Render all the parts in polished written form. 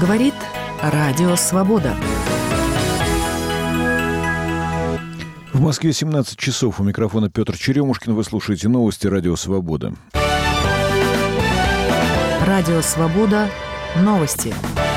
Говорит Радио Свобода. В Москве 17 часов. У микрофона Петр Черемушкин. Вы слушаете новости Радио Свобода. Радио Свобода. Новости.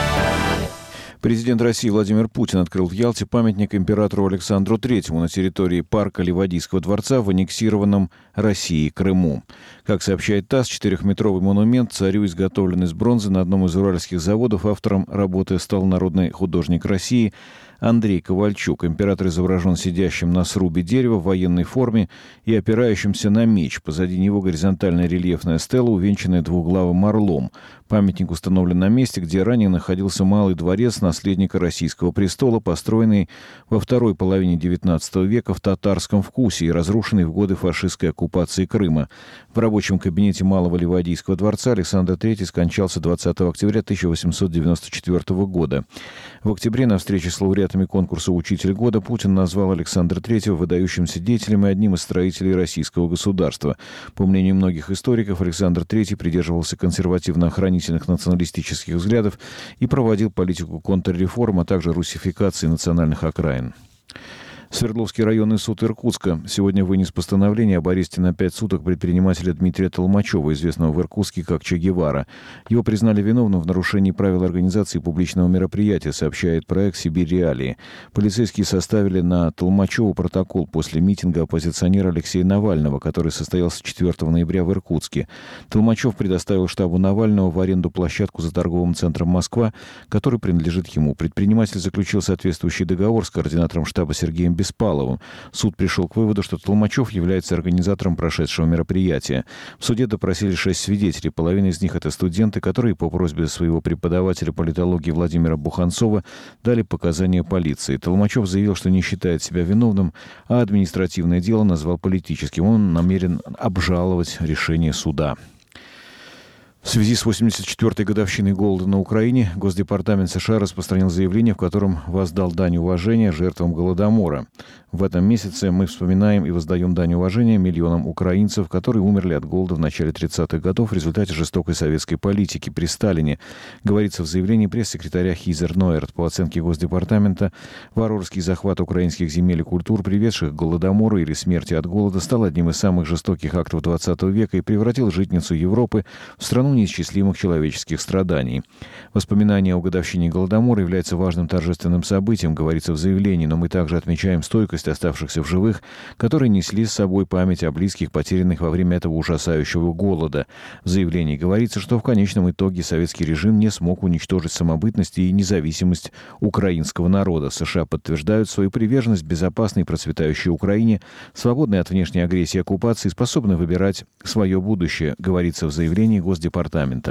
Президент России Владимир Путин открыл в Ялте памятник императору Александру III на территории парка Ливадийского дворца в аннексированном Россией Крыму. Как сообщает ТАСС, 4-метровый монумент царю изготовлен из бронзы на одном из уральских заводов. Автором работы стал народный художник России Андрей Ковальчук. Император изображен сидящим на срубе дерева в военной форме и опирающимся на меч. Позади него горизонтальная рельефная стела, увенчанная двуглавым орлом. Памятник установлен на месте, где ранее находился Малый дворец наследника российского престола, построенный во второй половине XIX века в татарском вкусе и разрушенный в годы фашистской оккупации Крыма. В рабочем кабинете Малого Ливадийского дворца Александр III скончался 20 октября 1894 года. В октябре на встрече с лауреатами конкурса «Учитель года» Путин назвал Александра III выдающимся деятелем и одним из строителей российского государства. По мнению многих историков, Александр III придерживался консервативно-охранительных националистических взглядов и проводил политику контрреформ, а также русификации национальных окраин. Свердловский районный суд Иркутска сегодня вынес постановление об аресте на 5 суток предпринимателя Дмитрия Толмачева, известного в Иркутске как Че Гевара. Его признали виновным в нарушении правил организации публичного мероприятия, сообщает проект «Сибирь Реалии». Полицейские составили на Толмачева протокол после митинга оппозиционера Алексея Навального, который состоялся 4 ноября в Иркутске. Толмачев предоставил штабу Навального в аренду площадку за торговым центром «Москва», который принадлежит ему. Предприниматель заключил соответствующий договор с координатором штаба Сергеем Беспаловым. Суд пришел к выводу, что Толмачев является организатором прошедшего мероприятия. В суде допросили 6 свидетелей. Половина из них — это студенты, которые по просьбе своего преподавателя политологии Владимира Буханцова дали показания полиции. Толмачев заявил, что не считает себя виновным, а административное дело назвал политическим. Он намерен обжаловать решение суда. В связи с 84-й годовщиной голода на Украине Госдепартамент США распространил заявление, в котором воздал дань уважения жертвам Голодомора. В этом месяце мы вспоминаем и воздаем дань уважения миллионам украинцев, которые умерли от голода в начале 30-х годов в результате жестокой советской политики при Сталине, говорится в заявлении пресс-секретаря Хизер Нойерт. По оценке Госдепартамента, варварский захват украинских земель и культур, приведших к Голодомору или смерти от голода, стал одним из самых жестоких актов 20 века и превратил житницу Европы в страну неисчислимых человеческих страданий. Воспоминание о годовщине Голодомора является важным торжественным событием, говорится в заявлении, но мы также отмечаем стойкость оставшихся в живых, которые несли с собой память о близких, потерянных во время этого ужасающего голода. В заявлении говорится, что в конечном итоге советский режим не смог уничтожить самобытность и независимость украинского народа. США подтверждают свою приверженность безопасной и процветающей Украине, свободной от внешней агрессии и оккупации, способной выбирать свое будущее, говорится в заявлении Госдепартамента.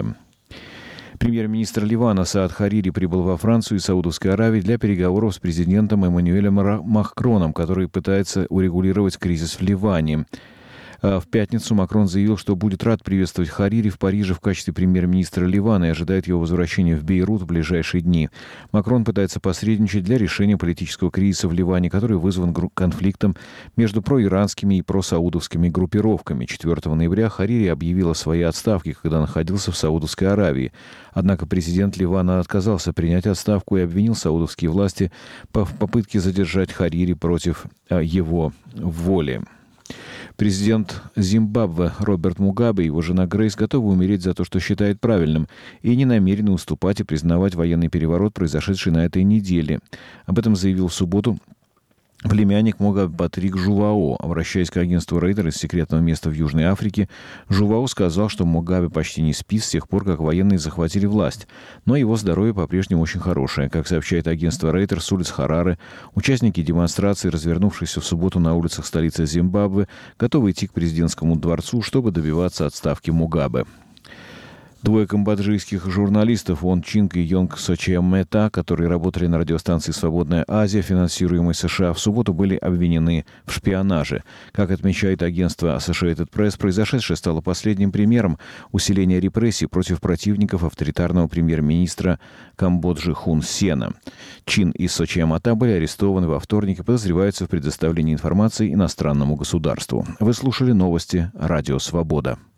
Премьер-министр Ливана Саад Харири прибыл во Францию и Саудовскую Аравию для переговоров с президентом Эммануэлем Макроном, который пытается урегулировать кризис в Ливане. В пятницу Макрон заявил, что будет рад приветствовать Харири в Париже в качестве премьер-министра Ливана и ожидает его возвращения в Бейрут в ближайшие дни. Макрон пытается посредничать для решения политического кризиса в Ливане, который вызван конфликтом между проиранскими и просаудовскими группировками. 4 ноября Харири объявил о своей отставке, когда находился в Саудовской Аравии. Однако президент Ливана отказался принять отставку и обвинил саудовские власти в попытке задержать Харири против его воли. Президент Зимбабве Роберт Мугабе и его жена Грейс готовы умереть за то, что считает правильным, и не намерены уступать и признавать военный переворот, произошедший на этой неделе. Об этом заявил в субботу племянник Мугабе Патрик Жувао. Обращаясь к агентству Рейтер из секретного места в Южной Африке, Жувао сказал, что Мугабе почти не спит с тех пор, как военные захватили власть. Но его здоровье по-прежнему очень хорошее. Как сообщает агентство Рейтер, с улиц Хараре участники демонстрации, развернувшиеся в субботу на улицах столицы Зимбабве, готовы идти к президентскому дворцу, чтобы добиваться отставки Мугабе. Двое камбоджийских журналистов Вон Чинг и Йонг Сочиамета, которые работали на радиостанции «Свободная Азия», финансируемой США, в субботу были обвинены в шпионаже. Как отмечает агентство Associated Press, произошедшее стало последним примером усиления репрессий против противников авторитарного премьер-министра Камбоджи Хун Сена. Чин и Сочиамета были арестованы во вторник и подозреваются в предоставлении информации иностранному государству. Вы слушали новости «Радио Свобода».